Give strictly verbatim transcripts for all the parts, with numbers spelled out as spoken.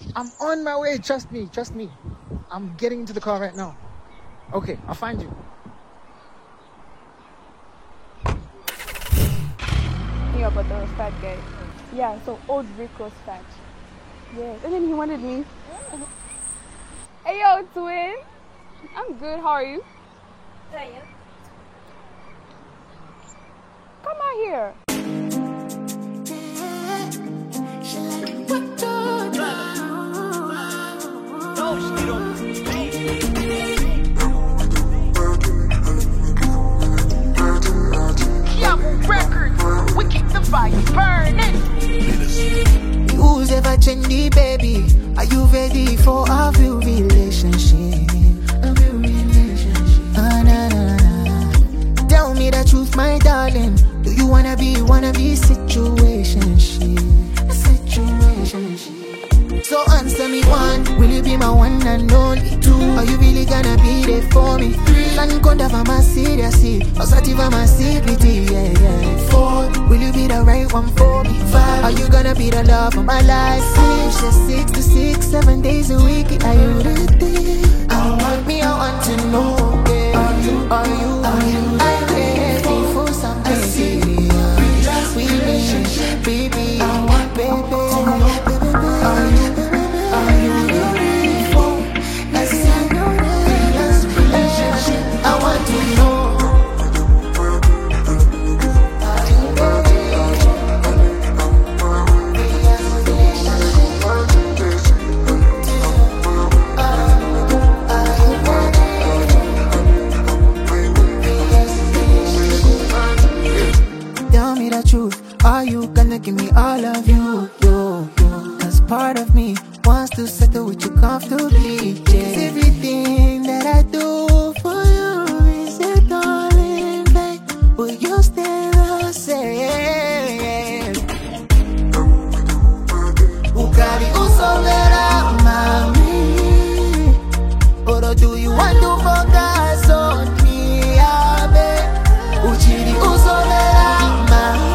I'm on my way. Trust me. Trust me. I'm getting into the car right now. Okay, I'll find you. Yeah, but the fat guy. Yeah, so old Rick was fat. Yes, and then he wanted me. Hey, yo, twin. I'm good. How are you? How are you? Come out here. Records, we keep the fire burning. Who's ever trendy, baby? Are you ready for a real relationship? A real relationship. Ah, nah, nah, nah. Tell me the truth, my darling. Do you wanna be, wanna be situationship? A situationship. So answer me one, will you be my one and only? Two, are you really gonna be there for me? Three, and conda for my seriously, positive for my security, yeah, yeah. Four, will you be the right one for me? Five, are you gonna be the love of my life? Six, just six to six, seven days a week, are you ready? I want me, I want to know, yeah. Are you, are you, are you ready for something serious? We need, baby, I want, baby, baby, baby, are you? Are you gonna give me all of you, you, you? Cause part of me wants to settle with you comfortably, yeah. Everything that I do for you is it darling, babe? Will you stay the same? Ukari usovera mami, or do you want to focus on me, abe? Uchiri usovera mami.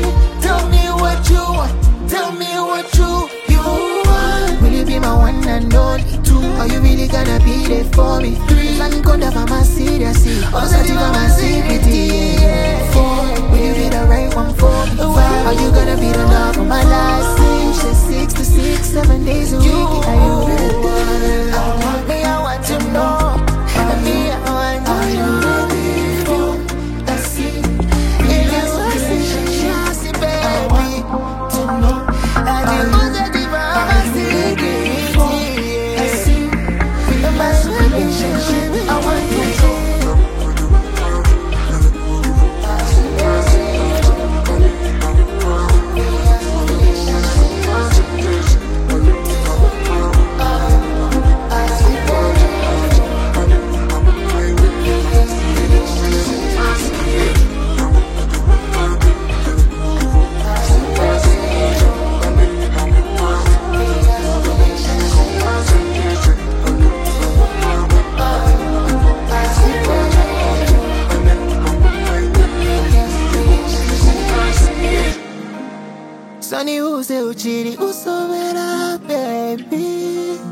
My one and only. Two, are you really gonna be there for me? Three, and conda for my seriously, positive for my security, yeah. Four, will you be the right one for me? Five, are you gonna be the love of my life? Six, just six to six, seven days a week, are you ready? I want me, I want to know. And me, I want are you ready? That's it. It is what I say, baby. I want to know. I did positive for my security. I want to Sonny, who's the uchiri, usovera, baby.